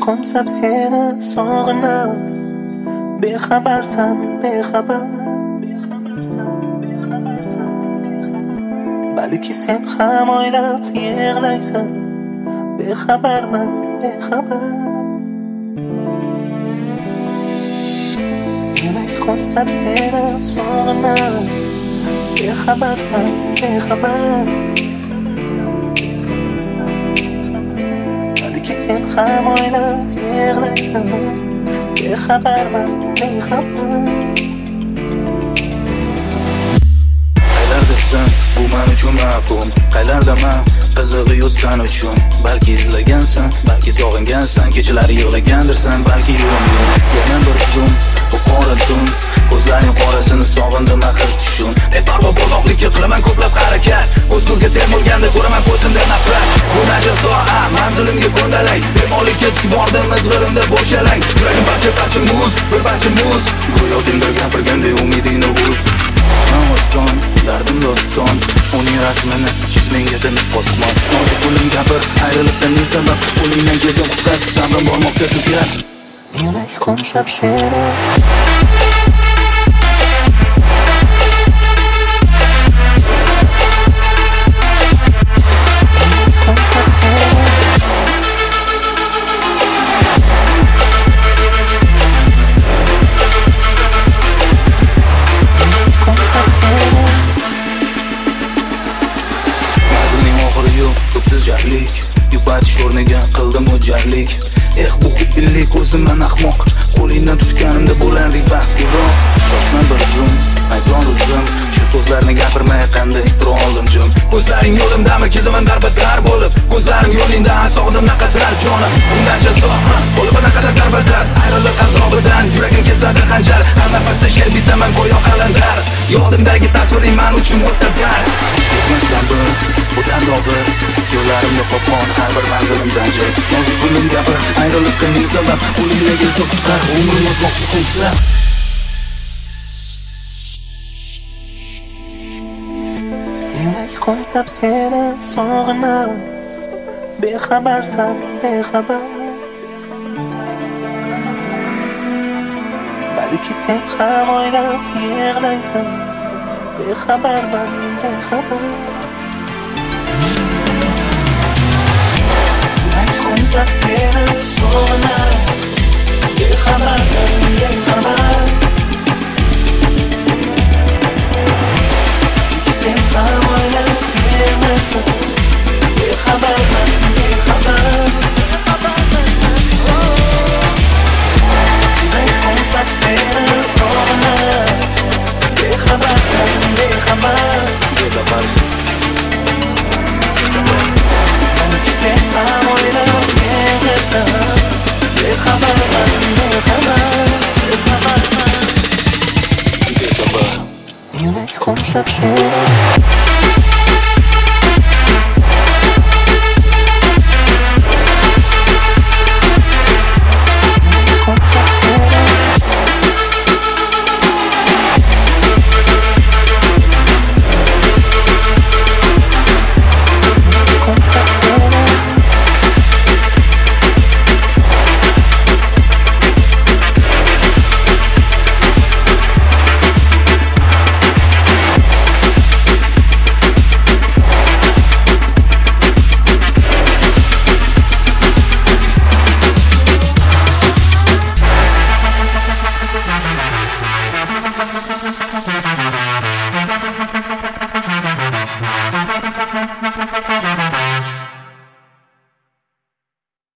qo'msab seni sog'inib, bexabarsan, bexabar. Balki sen ham o'ylab yig'laysan, bexabarman, bexabar. Yurak qo'msab seni sog'inib, bexabarsan, bexabar. Balki sen ham o'ylab yig'laysan, bexabarman, bexabar. Qaylardasan, bu men uchun ma'qul. Qaylardaman, qizig'i yo'q sen uchun. Balki izlagansan, balki sog'ingansan, kechalari yig'lagandirsan, balki yo'q. Yana bir zum, bu qora tun, ko'zlaring qorasini sog'indim axir tushun. Beparvo bo'lmoqlikka qilaman ko'plab harakat, ko'zguga termulganda ko'raman ko'zimda nafrat. Bu najot soha, manzilimga ko'ndalay, bemolikka bordim izg'irimda bo'shalang. Yuragim parcha muz, bir parcha muz, go'yo dinda gapirgandek umidingni uz. Oson, dardim doston, uning rasmini chiz menga dini osmon. Nozik qo'lim gapir, ayriliqdan ne sabab, qo'lingdan kelsa qutqar, sabrim bormoqda tugar. Yurak qo'msab seni yupatish o'rniga qildim o'jarlik. Bu xudbinlik o'zimman ahmoq, qo'lingdan tutganimda bo'lardik baxtliroq. Shoshma bir zum, aybdor o'zim, shu so'zlarni gapirmay qanday tura oldim jim. Ko'zlaring yo'limdami, kezaman darbadar bo'lib, ko'zlarim yo'lingda sog'indim naqadar jonim. Bundan jazo bo'lib naqadar darbadar, ayriliq azobidan yuragim kesadi xanjar. Har nafasda she'r bitaman go'yo qalandar, yodimdagi tasviring men uchun muttabar. Yetmas sabr, bu dardobir, yo'llarimda qopqon, har bir manzilim zanjir. Nozik qo'lim gapir, ayriliqqa ne sabab, qo'lingdan kelsa qutqar, umrim o'tmoqda xursand. Yurak qo'msab seni sog'inib, bexabarsan, bexabar. Balki sen ham o'ylab yig'laysan, bexabarman, bexabar. Yurak qo'msab seni sog'inib, bexabarsan, bexabar. Balki sen ham o'ylab yig'laysan, bexabarman, bexabar. Yurak qo'msab seni sog'inib, bexabarsan, bexabar. Bexabarsan. Balki sen ham o'ylab yig'laysan, bexabarman, bexabar, bexabarman. Yurak qo'msab seni